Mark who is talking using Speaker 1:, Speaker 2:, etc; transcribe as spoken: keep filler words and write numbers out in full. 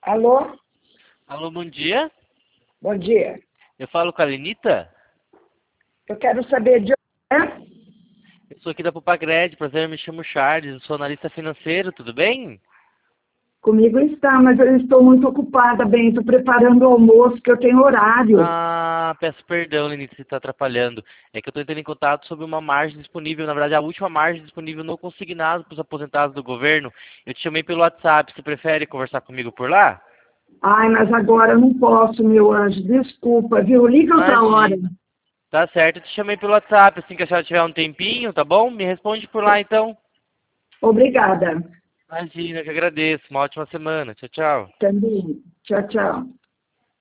Speaker 1: Alô?
Speaker 2: Alô, bom dia.
Speaker 1: Bom dia.
Speaker 2: Eu falo com a Lenita.
Speaker 1: Eu quero saber de onde é.
Speaker 2: Eu sou aqui da Pupagred, prazer, me chamo Charles, eu sou analista financeiro, tudo bem?
Speaker 1: Comigo está, mas eu estou muito ocupada, bem, estou preparando o almoço, que eu tenho horário.
Speaker 2: Ah, peço perdão, Lenita, se está atrapalhando. É que eu estou entrando em contato sobre uma margem disponível, na verdade a última margem disponível no consignado para os aposentados do governo. Eu te chamei pelo WhatsApp, você prefere conversar comigo por lá?
Speaker 1: Ai, mas agora eu não posso, meu anjo, desculpa, viu? Liga outra hora.
Speaker 2: Imagina. Tá certo, eu te chamei pelo WhatsApp, assim que a senhora tiver um tempinho, tá bom? Me responde por lá então.
Speaker 1: Obrigada.
Speaker 2: Imagina, eu que agradeço. Uma ótima semana. Tchau, tchau.
Speaker 1: Também. Tchau, tchau.